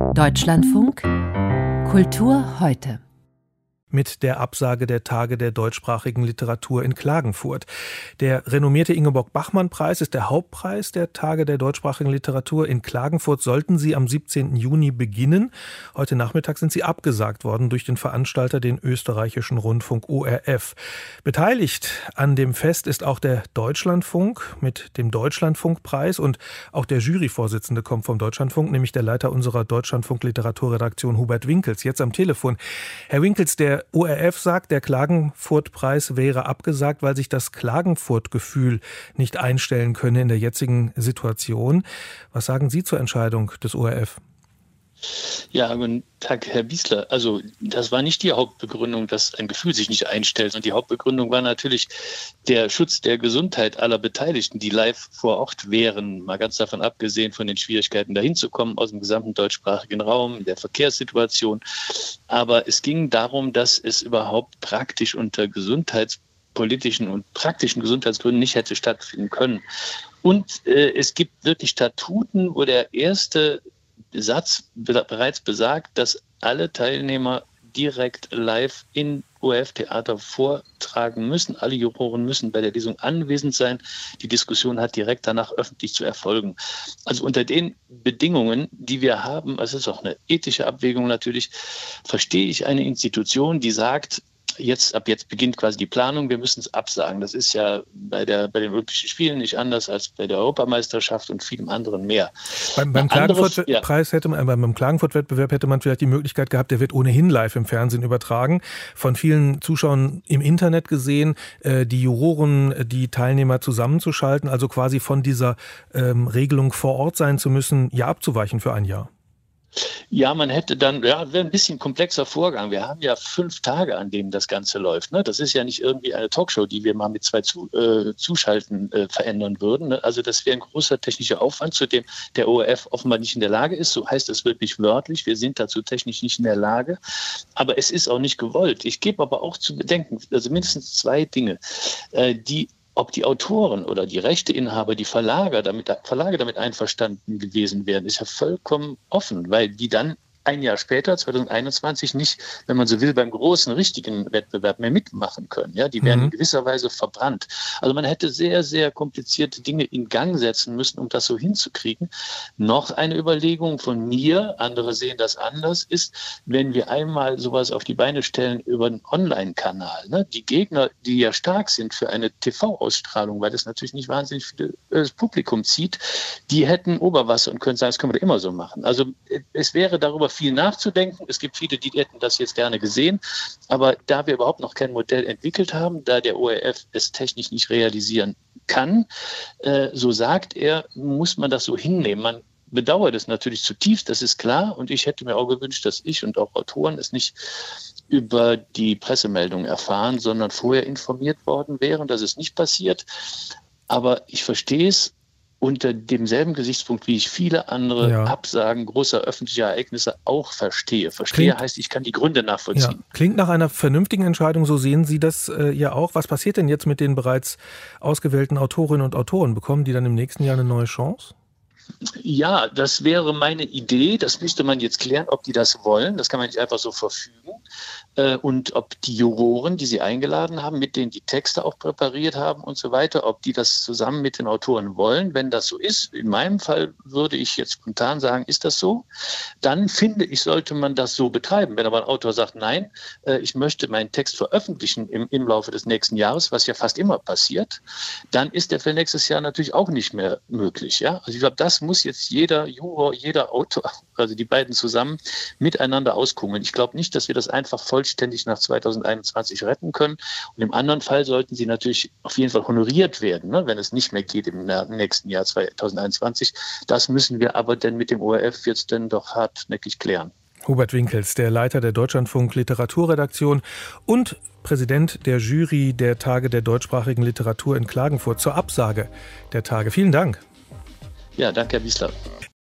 Deutschlandfunk Kultur heute. Mit der Absage der Tage der deutschsprachigen Literatur in Klagenfurt. Der renommierte Ingeborg-Bachmann-Preis ist der Hauptpreis der Tage der deutschsprachigen Literatur. In Klagenfurt sollten sie am 17. Juni beginnen. Heute Nachmittag sind sie abgesagt worden durch den Veranstalter, den österreichischen Rundfunk ORF. Beteiligt an dem Fest ist auch der Deutschlandfunk mit dem Deutschlandfunkpreis, und auch der Juryvorsitzende kommt vom Deutschlandfunk, nämlich der Leiter unserer Deutschlandfunk-Literaturredaktion Hubert Winkels, jetzt am Telefon. Herr Winkels, der ORF sagt, der Klagenfurt-Preis wäre abgesagt, weil sich das Klagenfurt-Gefühl nicht einstellen könne in der jetzigen Situation. Was sagen Sie zur Entscheidung des ORF? Ja, guten Tag, Herr Biesler. Also das war nicht die Hauptbegründung, dass ein Gefühl sich nicht einstellt. Und die Hauptbegründung war natürlich der Schutz der Gesundheit aller Beteiligten, die live vor Ort wären. Mal ganz davon abgesehen von den Schwierigkeiten, dahin zu kommen aus dem gesamten deutschsprachigen Raum, der Verkehrssituation. Aber es ging darum, dass es überhaupt praktisch unter gesundheitspolitischen und praktischen Gesundheitsgründen nicht hätte stattfinden können. Und es gibt wirklich Statuten, wo der erste Satz bereits besagt, dass alle Teilnehmer direkt live in ORF-Theater vortragen müssen. Alle Juroren müssen bei der Lesung anwesend sein. Die Diskussion hat direkt danach öffentlich zu erfolgen. Also unter den Bedingungen, die wir haben, es ist auch eine ethische Abwägung natürlich, verstehe ich eine Institution, die sagt, ab jetzt beginnt quasi die Planung, wir müssen es absagen. Das ist ja bei den Olympischen Spielen nicht anders als bei der Europameisterschaft und vielem anderen mehr. Beim Klagenfurt-Wettbewerb hätte man vielleicht die Möglichkeit gehabt, der wird ohnehin live im Fernsehen übertragen, von vielen Zuschauern im Internet gesehen, die Juroren, die Teilnehmer zusammenzuschalten, also quasi von dieser Regelung vor Ort sein zu müssen, ja abzuweichen für ein Jahr. Ja, man hätte dann, wäre ein bisschen komplexer Vorgang. Wir haben ja 5 Tage, an denen das Ganze läuft. Ne? Das ist ja nicht irgendwie eine Talkshow, die wir mal mit 2 Zuschalten verändern würden. Ne? Also das wäre ein großer technischer Aufwand, zu dem der ORF offenbar nicht in der Lage ist. So heißt es wirklich wörtlich. Wir sind dazu technisch nicht in der Lage. Aber es ist auch nicht gewollt. Ich gebe aber auch zu bedenken, also mindestens 2 Dinge, ob die Autoren oder die Rechteinhaber, die Verlage damit einverstanden gewesen wären, ist ja vollkommen offen, weil die dann ein Jahr später, 2021, nicht, wenn man so will, beim großen, richtigen Wettbewerb mehr mitmachen können. Ja, die werden in gewisser Weise verbrannt. Also man hätte sehr, sehr komplizierte Dinge in Gang setzen müssen, um das so hinzukriegen. Noch eine Überlegung von mir, andere sehen das anders, ist, wenn wir einmal sowas auf die Beine stellen über einen Online-Kanal. Ne? Die Gegner, die ja stark sind für eine TV-Ausstrahlung, weil das natürlich nicht wahnsinnig viel Publikum zieht, die hätten Oberwasser und können sagen, das können wir immer so machen. Also es wäre darüber viel nachzudenken. Es gibt viele, die hätten das jetzt gerne gesehen. Aber da wir überhaupt noch kein Modell entwickelt haben, da der ORF es technisch nicht realisieren kann, so sagt er, muss man das so hinnehmen. Man bedauert es natürlich zutiefst, das ist klar. Und ich hätte mir auch gewünscht, dass ich und auch Autoren es nicht über die Pressemeldung erfahren, sondern vorher informiert worden wären. Das ist nicht passiert. Aber ich verstehe es unter demselben Gesichtspunkt, wie ich viele andere Absagen großer öffentlicher Ereignisse auch verstehe. Heißt, ich kann die Gründe nachvollziehen. Ja. Klingt nach einer vernünftigen Entscheidung, so sehen Sie das ja auch. Was passiert denn jetzt mit den bereits ausgewählten Autorinnen und Autoren? Bekommen die dann im nächsten Jahr eine neue Chance? Ja, das wäre meine Idee. Das müsste man jetzt klären, ob die das wollen. Das kann man nicht einfach so verfügen. Und ob die Juroren, die sie eingeladen haben, mit denen die Texte auch präpariert haben und so weiter, ob die das zusammen mit den Autoren wollen. Wenn das so ist, in meinem Fall würde ich jetzt spontan sagen, ist das so? Dann finde ich, sollte man das so betreiben. Wenn aber ein Autor sagt, nein, ich möchte meinen Text veröffentlichen im Laufe des nächsten Jahres, was ja fast immer passiert, dann ist der für nächstes Jahr natürlich auch nicht mehr möglich. Ja? Also ich glaube, das muss jetzt jeder Juror, jeder Autor, also die beiden zusammen, miteinander auskummeln. Ich glaube nicht, dass wir das einfach vollständig nach 2021 retten können. Und im anderen Fall sollten sie natürlich auf jeden Fall honoriert werden, ne, wenn es nicht mehr geht im nächsten Jahr 2021. Das müssen wir aber dann mit dem ORF jetzt dann doch hartnäckig klären. Hubert Winkels, der Leiter der Deutschlandfunk Literaturredaktion und Präsident der Jury der Tage der deutschsprachigen Literatur in Klagenfurt zur Absage der Tage. Vielen Dank. Ja, danke, Herr Biesler.